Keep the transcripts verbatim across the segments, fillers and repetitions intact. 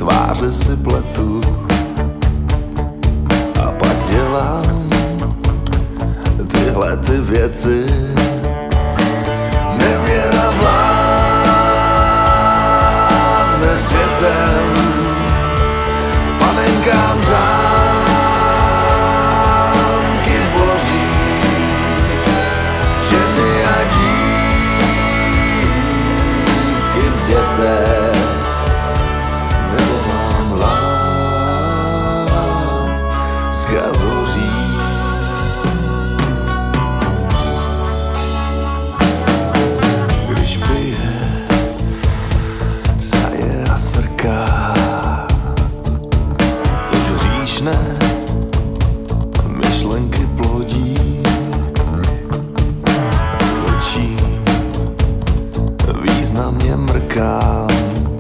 tváře si pletu a pak dělám tyhle ty věci. Nevěra vládne světem, panenkám zámky boří, ženy a dívky v dětech. Nebo mám láska zhoří. Když pije, saje a srká, což hříšné myšlenky plodí, očí významně mrkám.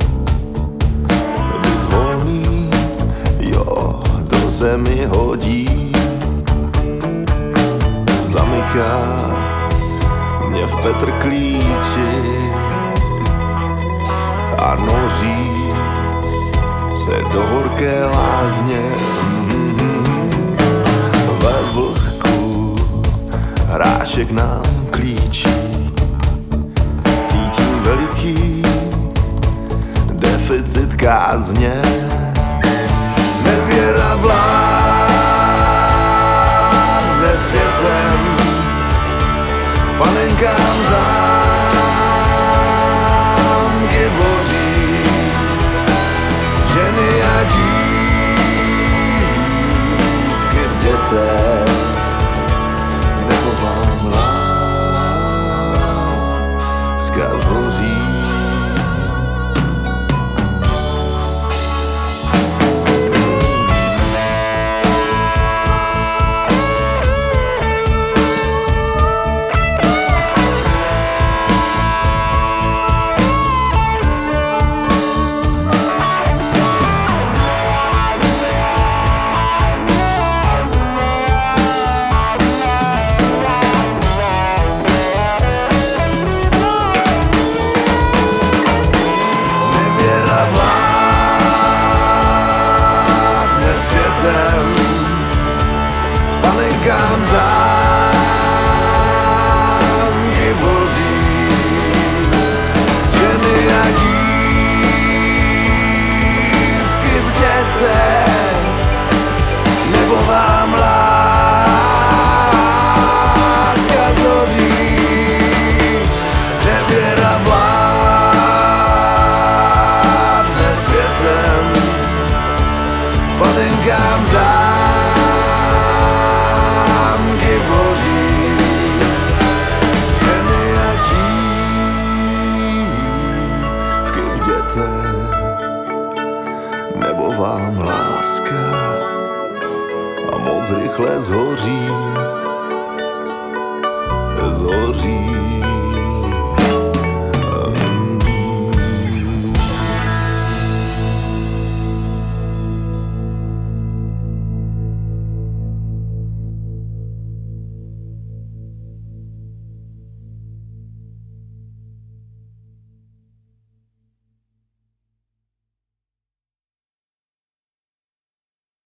Být volný, jo, to se mi hodí. Zamyká mě v Petrklíči a noří se do horké lázně. Ve vlhku hrášek nám klíčí, cítím veliký deficit kázně. Nevěra vládne světem, panenkám zámky boří, ženy a dívky v dětech. Nebo vám láska zhoří. Panenkám zámky boří, ženy a dívky v dětech. Nebo vám láska zhoří. Nevěra vládne světem, panenkám zámky nebo vám láska a moc rychle zhoří, zhoří.